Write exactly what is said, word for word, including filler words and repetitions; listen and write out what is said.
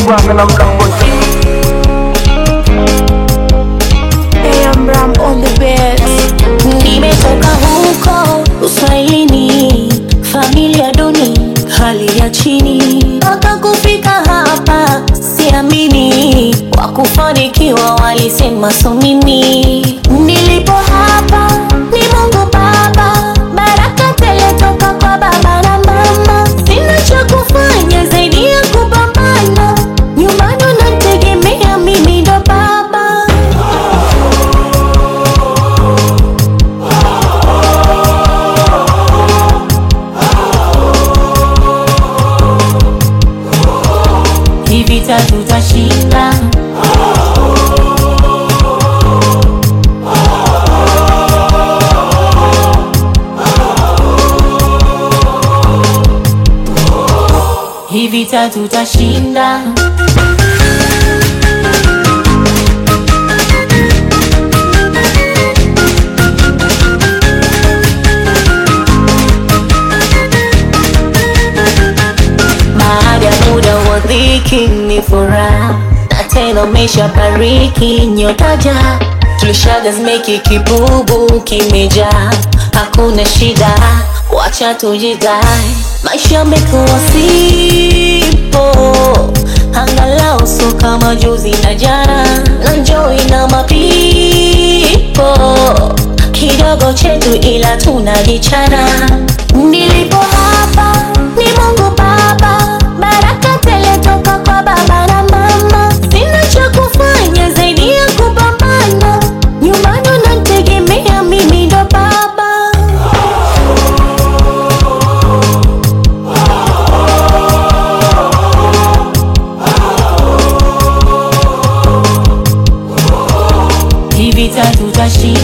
wangu na mlangoti. Hey, I'm Ram on the beats. Nimetoka huko uswahilini, familia duni, hali ya chini, mpaka kufika hapa siamini. Wakufanikiwa walisema so mimi. Nilipo hapa ni Mungu Baba, baraka tele toka kwa baba na mama. Sina cha kufanya zaidi ya kupambana, nyumbani unategemea mimi ndo baba. Hii vita tutashinda. Hii vita tutashinda. Baada ya muda wa dhiki ni furaha, na tena umeshabariki nyotaja. Tulishaga zimeki kibubu kimejaa, hakuna shida, wacha tujidai. Maisha yamekuwa sipo, angalau so kama juzi na jana. Na enjoy na mapipo, kidogo chetu ila tunajichana. Nilipo hapa ni Mungu Baba, baraka tele toka kwa baba na mama. Sina cha kufanya zaidi ya kupambana, nyumbani unategemea mimi ndo baba. Hii vita tutashinda.